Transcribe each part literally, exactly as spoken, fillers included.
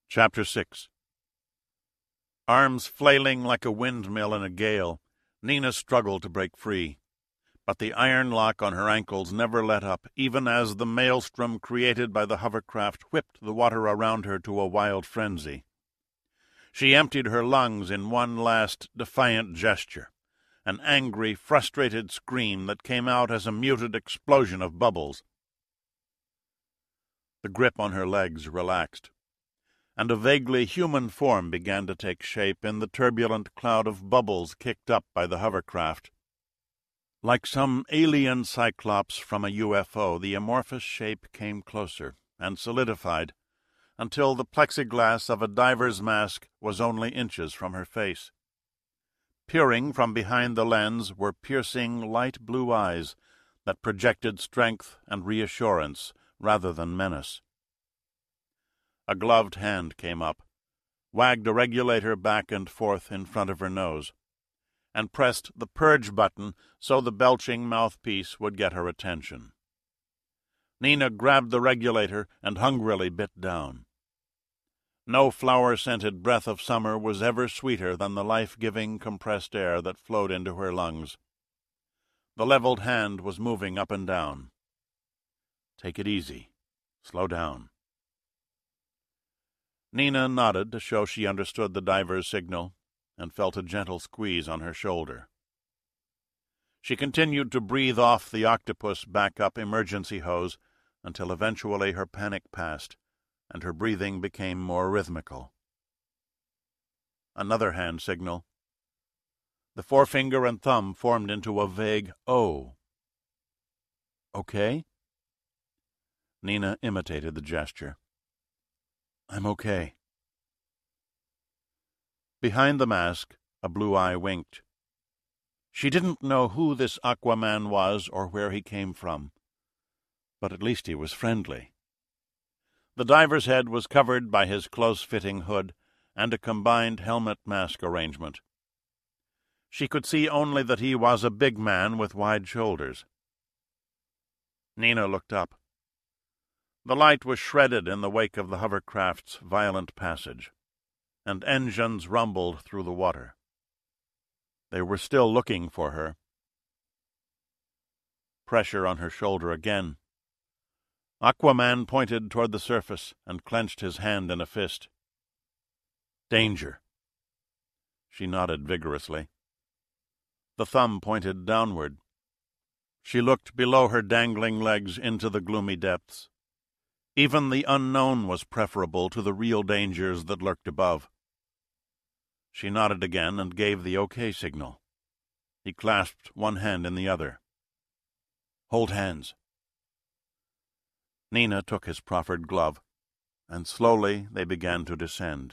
Chapter six. Arms flailing like a windmill in a gale, Nina struggled to break free. But the iron lock on her ankles never let up, even as the maelstrom created by the hovercraft whipped the water around her to a wild frenzy. She emptied her lungs in one last defiant gesture, an angry, frustrated scream that came out as a muted explosion of bubbles. The grip on her legs relaxed, and a vaguely human form began to take shape in the turbulent cloud of bubbles kicked up by the hovercraft. Like some alien cyclops from a U F O, the amorphous shape came closer and solidified until the plexiglass of a diver's mask was only inches from her face. Peering from behind the lens were piercing light blue eyes that projected strength and reassurance rather than menace. A gloved hand came up, wagged a regulator back and forth in front of her nose, and pressed the purge button so the belching mouthpiece would get her attention. Nina grabbed the regulator and hungrily bit down. No flower-scented breath of summer was ever sweeter than the life-giving compressed air that flowed into her lungs. The leveled hand was moving up and down. Take it easy. Slow down. Nina nodded to show she understood the diver's signal and felt a gentle squeeze on her shoulder. She continued to breathe off the octopus backup emergency hose until eventually her panic passed and her breathing became more rhythmical. Another hand signal. The forefinger and thumb formed into a vague O. Okay? Nina imitated the gesture. I'm okay. Behind the mask, a blue eye winked. She didn't know who this Aquaman was or where he came from, but at least he was friendly. The diver's head was covered by his close-fitting hood and a combined helmet-mask arrangement. She could see only that he was a big man with wide shoulders. Nina looked up. The light was shredded in the wake of the hovercraft's violent passage, and engines rumbled through the water. They were still looking for her. Pressure on her shoulder again. Aquaman pointed toward the surface and clenched his hand in a fist. Danger. She nodded vigorously. The thumb pointed downward. She looked below her dangling legs into the gloomy depths. Even the unknown was preferable to the real dangers that lurked above. She nodded again and gave the okay signal. He clasped one hand in the other. Hold hands. Nina took his proffered glove, and slowly they began to descend.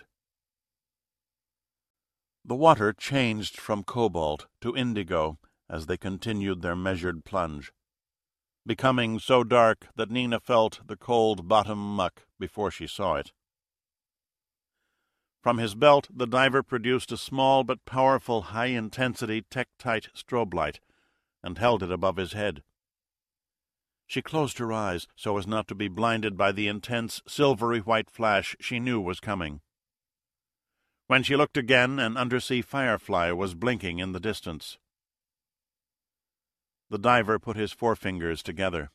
The water changed from cobalt to indigo as they continued their measured plunge, becoming so dark that Nina felt the cold bottom muck before she saw it. From his belt, the diver produced a small but powerful high-intensity Tektite strobe light and held it above his head. She closed her eyes so as not to be blinded by the intense silvery-white flash she knew was coming. When she looked again, an undersea firefly was blinking in the distance. The diver put his forefingers together.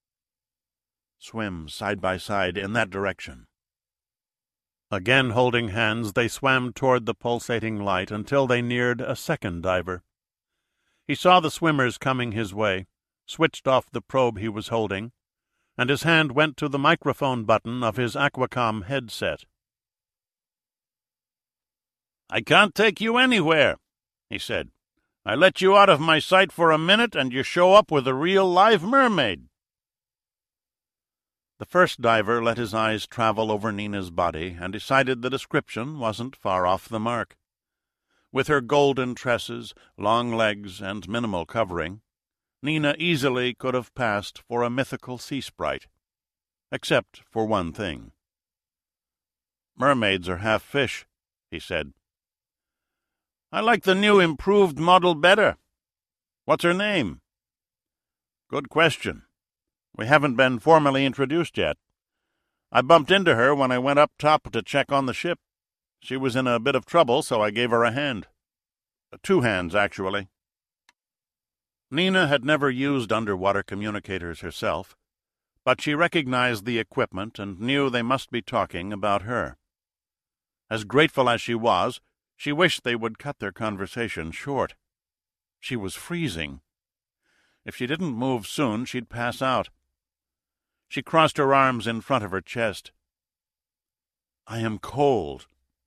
Swim side by side in that direction. Again holding hands, they swam toward the pulsating light until they neared a second diver. He saw the swimmers coming his way, switched off the probe he was holding, and his hand went to the microphone button of his Aquacom headset. I can't take you anywhere, he said. I let you out of my sight for a minute, and you show up with a real live mermaid. The first diver let his eyes travel over Nina's body and decided the description wasn't far off the mark. With her golden tresses, long legs, and minimal covering, Nina easily could have passed for a mythical sea sprite, except for one thing. Mermaids are half fish, he said. I like the new improved model better. What's her name? Good question. We haven't been formally introduced yet. I bumped into her when I went up top to check on the ship. She was in a bit of trouble, so I gave her a hand. Two hands, actually." Nina had never used underwater communicators herself, but she recognized the equipment and knew they must be talking about her. As grateful as she was, she wished they would cut their conversation short. She was freezing. If she didn't move soon, she'd pass out. She crossed her arms in front of her chest. "I am cold."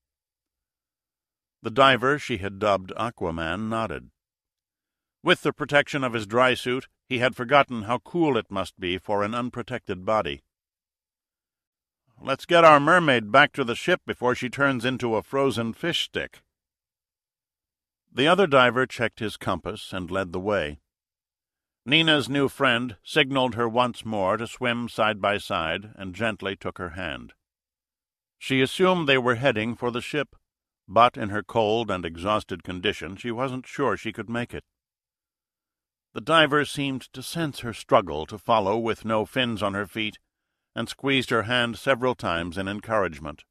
The diver she had dubbed Aquaman nodded. With the protection of his dry suit, he had forgotten how cool it must be for an unprotected body. "Let's get our mermaid back to the ship before she turns into a frozen fish stick." The other diver checked his compass and led the way. Nina's new friend signaled her once more to swim side by side and gently took her hand. She assumed they were heading for the ship, but in her cold and exhausted condition she wasn't sure she could make it. The diver seemed to sense her struggle to follow with no fins on her feet, and squeezed her hand several times in encouragement.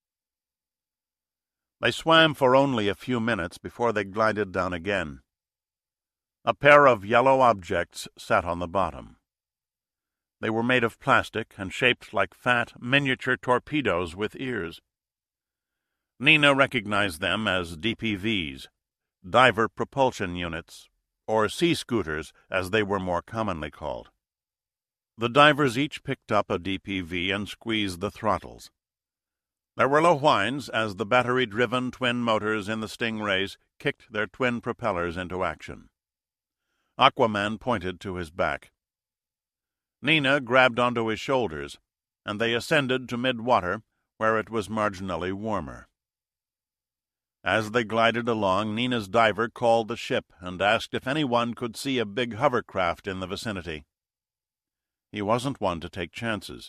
They swam for only a few minutes before they glided down again. A pair of yellow objects sat on the bottom. They were made of plastic and shaped like fat, miniature torpedoes with ears. Nina recognized them as D P Vs, diver propulsion units, or sea scooters, as they were more commonly called. The divers each picked up a D P V and squeezed the throttles. There were low whines as the battery-driven twin motors in the Stingrays kicked their twin propellers into action. Aquaman pointed to his back. Nina grabbed onto his shoulders, and they ascended to mid-water, where it was marginally warmer. As they glided along, Nina's diver called the ship and asked if anyone could see a big hovercraft in the vicinity. He wasn't one to take chances.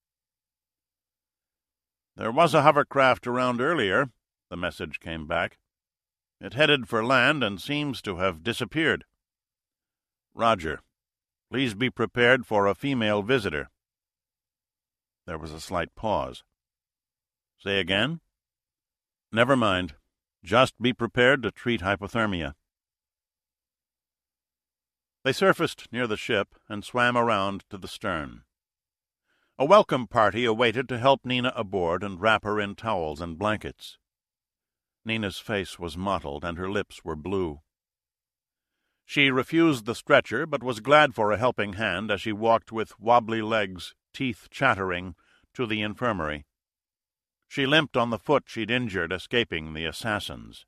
"There was a hovercraft around earlier," the message came back. "It headed for land and seems to have disappeared." "Roger. Please be prepared for a female visitor." There was a slight pause. "Say again?" "Never mind. Just be prepared to treat hypothermia." They surfaced near the ship and swam around to the stern. A welcome party awaited to help Nina aboard and wrap her in towels and blankets. Nina's face was mottled and her lips were blue. She refused the stretcher, but was glad for a helping hand as she walked with wobbly legs, teeth chattering, to the infirmary. She limped on the foot she'd injured escaping the assassins.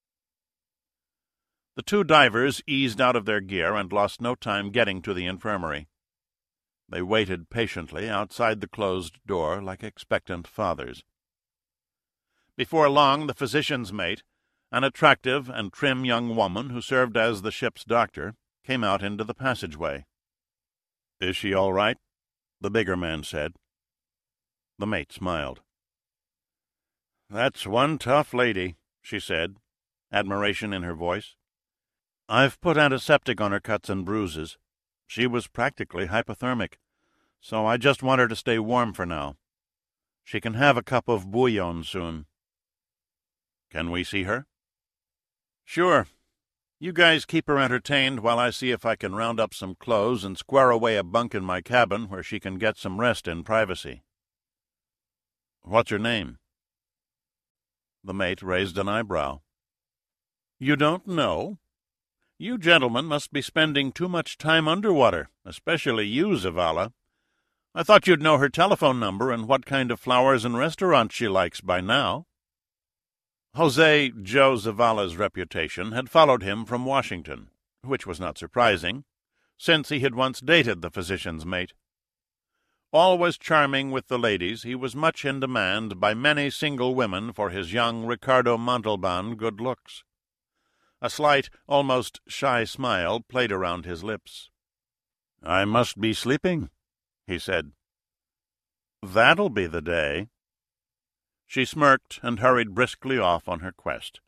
The two divers eased out of their gear and lost no time getting to the infirmary. They waited patiently outside the closed door like expectant fathers. Before long, the physician's mate, an attractive and trim young woman who served as the ship's doctor, came out into the passageway. "Is she all right?" the bigger man said. The mate smiled. "That's one tough lady," she said, admiration in her voice. "I've put antiseptic on her cuts and bruises. She was practically hypothermic, so I just want her to stay warm for now. She can have a cup of bouillon soon." "Can we see her?" "Sure. You guys keep her entertained while I see if I can round up some clothes and square away a bunk in my cabin where she can get some rest in privacy." "What's her name?" The mate raised an eyebrow. "You don't know? You gentlemen must be spending too much time underwater, especially you, Zavala. I thought you'd know her telephone number and what kind of flowers and restaurants she likes by now." Jose Joe Zavala's reputation had followed him from Washington, which was not surprising, since he had once dated the physician's mate. Always charming with the ladies, he was much in demand by many single women for his young Ricardo Montalban good looks. A slight, almost shy smile played around his lips. "I must be sleeping," he said. "That'll be the day." She smirked and hurried briskly off on her quest.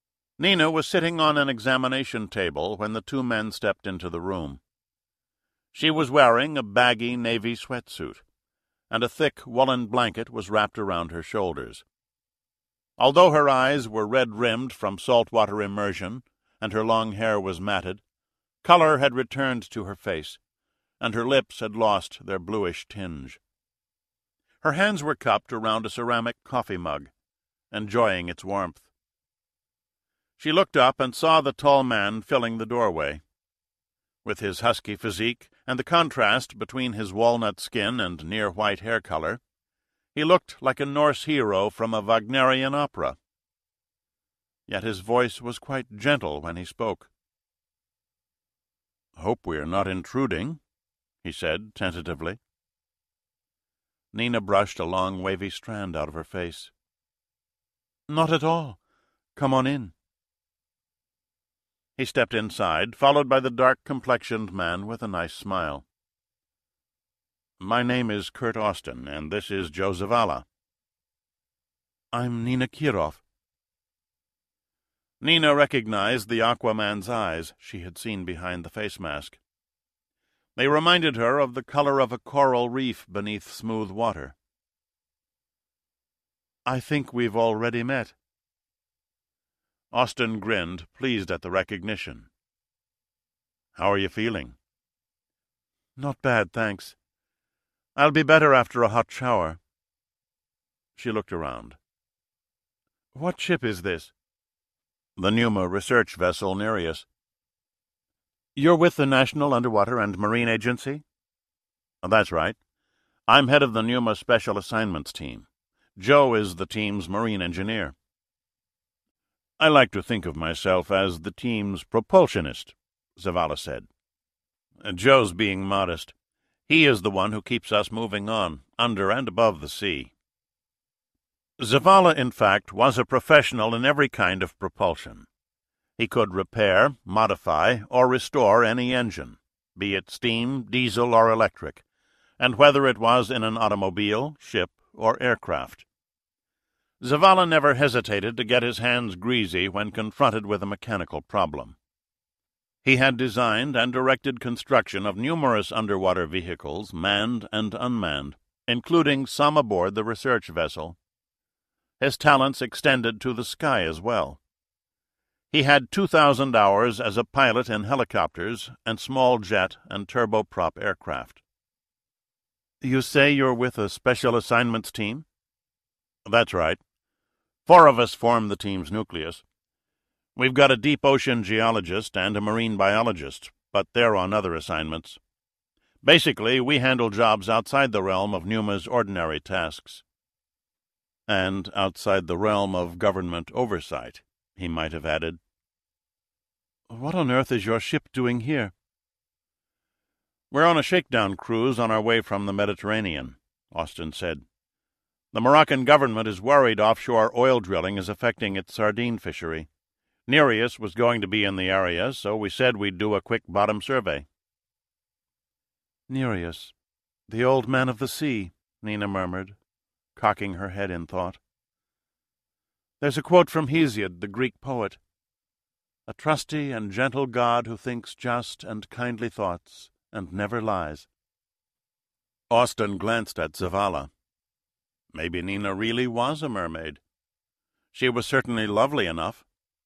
Nina was sitting on an examination table when the two men stepped into the room. She was wearing a baggy navy sweatsuit, and a thick woolen blanket was wrapped around her shoulders. Although her eyes were red-rimmed from saltwater immersion, and her long hair was matted, color had returned to her face, and her lips had lost their bluish tinge. Her hands were cupped around a ceramic coffee mug, enjoying its warmth. She looked up and saw the tall man filling the doorway. With his husky physique and the contrast between his walnut skin and near-white hair color, he looked like a Norse hero from a Wagnerian opera. Yet his voice was quite gentle when he spoke. "Hope we are not intruding," he said tentatively. Nina brushed a long wavy strand out of her face. "Not at all. Come on in." He stepped inside, followed by the dark-complexioned man with a nice smile. "My name is Kurt Austin, and this is Joe Zavala." "I'm Nina Kirov." Nina recognized the Aquaman's eyes she had seen behind the face mask. They reminded her of the color of a coral reef beneath smooth water. "I think we've already met." Austin grinned, pleased at the recognition. "How are you feeling?" "Not bad, thanks. I'll be better after a hot shower." She looked around. "What ship is this?" "The Pneuma research vessel Nereus." "You're with the National Underwater and Marine Agency?" "That's right. I'm head of the Pneuma Special Assignments team. Joe is the team's marine engineer." "I like to think of myself as the team's propulsionist," Zavala said. "Joe's being modest. He is the one who keeps us moving on, under and above the sea." Zavala, in fact, was a professional in every kind of propulsion. He could repair, modify, or restore any engine, be it steam, diesel, or electric, and whether it was in an automobile, ship, or aircraft. Zavala never hesitated to get his hands greasy when confronted with a mechanical problem. He had designed and directed construction of numerous underwater vehicles, manned and unmanned, including some aboard the research vessel. His talents extended to the sky as well. He had two thousand hours as a pilot in helicopters and small jet and turboprop aircraft. "You say you're with a special assignments team?" "That's right. Four of us form the team's nucleus. We've got a deep-ocean geologist and a marine biologist, but they're on other assignments. Basically, we handle jobs outside the realm of Pneuma's ordinary tasks." "And outside the realm of government oversight," he might have added. "What on earth is your ship doing here?" "We're on a shakedown cruise on our way from the Mediterranean," Austin said. "The Moroccan government is worried offshore oil drilling is affecting its sardine fishery. Nereus was going to be in the area, so we said we'd do a quick bottom survey." "Nereus, the old man of the sea," Nina murmured, cocking her head in thought. "There's a quote from Hesiod, the Greek poet. A trusty and gentle god who thinks just and kindly thoughts and never lies." Austin glanced at Zavala. Maybe Nina really was a mermaid. She was certainly lovely enough.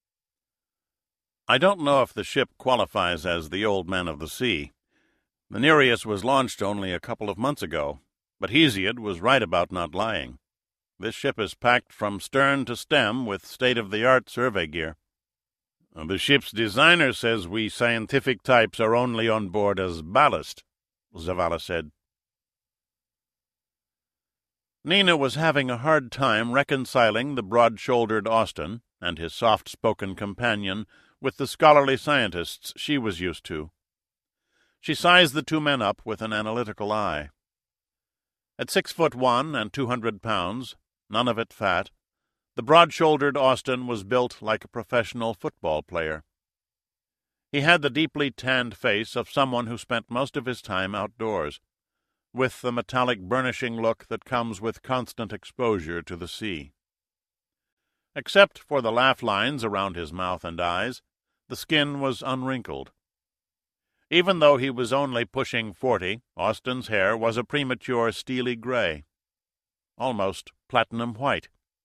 "I don't know if the ship qualifies as the old man of the sea. The Nereus was launched only a couple of months ago, but Hesiod was right about not lying. This ship is packed from stern to stem with state-of-the-art survey gear." "The ship's designer says we scientific types are only on board as ballast," Zavala said. Nina was having a hard time reconciling the broad-shouldered Austin and his soft-spoken companion with the scholarly scientists she was used to. She sized the two men up with an analytical eye. At six foot one and two hundred pounds, none of it fat, the broad-shouldered Austin was built like a professional football player. He had the deeply tanned face of someone who spent most of his time outdoors, with the metallic burnishing look that comes with constant exposure to the sea. Except for the laugh lines around his mouth and eyes, the skin was unwrinkled. Even though he was only pushing forty, Austin's hair was a premature steely gray, almost platinum white.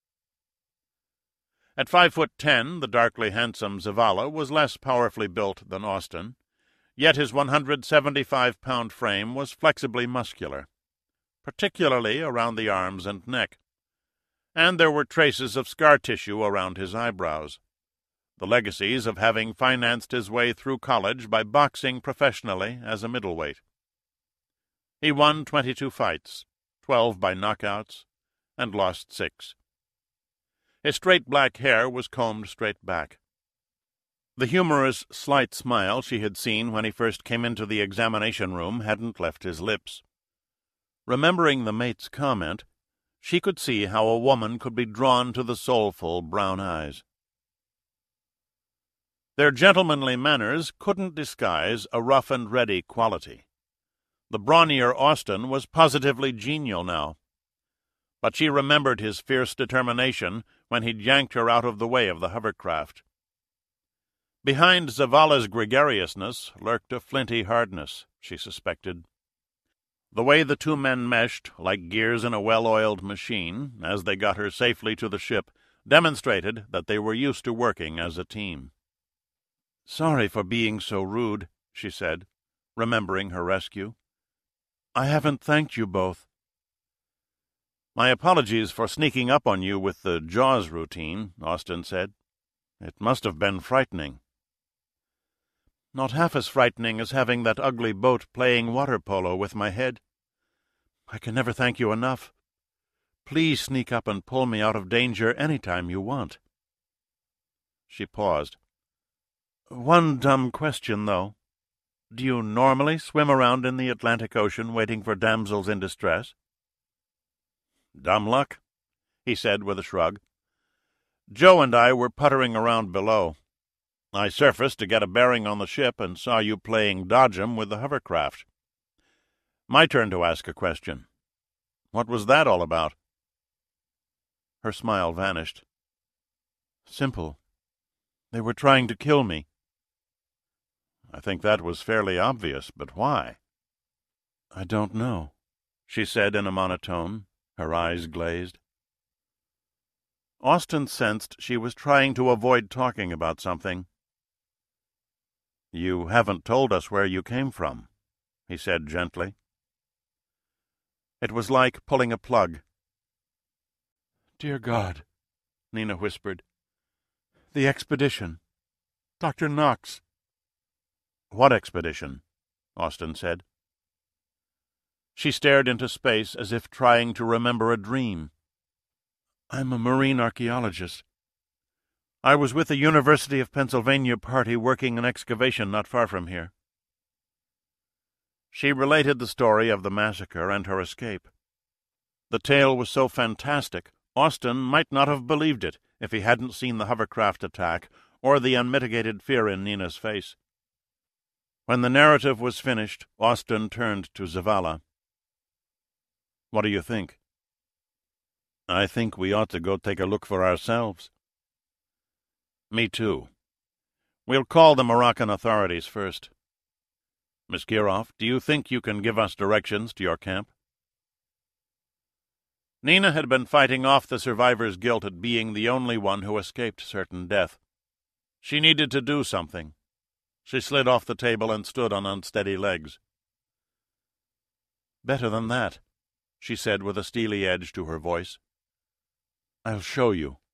At five foot ten, the darkly handsome Zavala was less powerfully built than Austin, yet his one hundred seventy-five pound frame was flexibly muscular, particularly around the arms and neck, and there were traces of scar tissue around his eyebrows, the legacies of having financed his way through college by boxing professionally as a middleweight. He won twenty-two fights, twelve by knockouts, and lost six. His straight black hair was combed straight back. The humorous, slight smile she had seen when he first came into the examination room hadn't left his lips. Remembering the mate's comment, she could see how a woman could be drawn to the soulful brown eyes. Their gentlemanly manners couldn't disguise a rough-and-ready quality. The brawnier Austin was positively genial now, but she remembered his fierce determination when he'd yanked her out of the way of the hovercraft. Behind Zavala's gregariousness lurked a flinty hardness, she suspected. The way the two men meshed, like gears in a well-oiled machine, as they got her safely to the ship, demonstrated that they were used to working as a team. "Sorry for being so rude," she said, remembering her rescue. "I haven't thanked you both." "My apologies for sneaking up on you with the Jaws routine," Austin said. "It must have been frightening." "Not half as frightening as having that ugly boat playing water polo with my head. I can never thank you enough. Please sneak up and pull me out of danger any time you want." She paused. "One dumb question, though. Do you normally swim around in the Atlantic Ocean waiting for damsels in distress?" "Dumb luck," he said with a shrug. "Joe and I were puttering around below. I surfaced to get a bearing on the ship and saw you playing dodge-em with the hovercraft. My turn to ask a question. What was that all about?" Her smile vanished. "Simple. They were trying to kill me." "I think that was fairly obvious, but why?" "I don't know," she said in a monotone, her eyes glazed. Austin sensed she was trying to avoid talking about something. "You haven't told us where you came from," he said gently. It was like pulling a plug. "Dear God," Nina whispered. "The expedition. Doctor Knox." "What expedition?" Austin said. She stared into space as if trying to remember a dream. "I'm a marine archaeologist. I was with the University of Pennsylvania party working an excavation not far from here." She related the story of the massacre and her escape. The tale was so fantastic, Austin might not have believed it if he hadn't seen the hovercraft attack or the unmitigated fear in Nina's face. When the narrative was finished, Austin turned to Zavala. "What do you think?" "I think we ought to go take a look for ourselves." "Me too. We'll call the Moroccan authorities first. Miss Kirov, do you think you can give us directions to your camp?" Nina had been fighting off the survivor's guilt at being the only one who escaped certain death. She needed to do something. She slid off the table and stood on unsteady legs. "Better than that," she said with a steely edge to her voice. "I'll show you."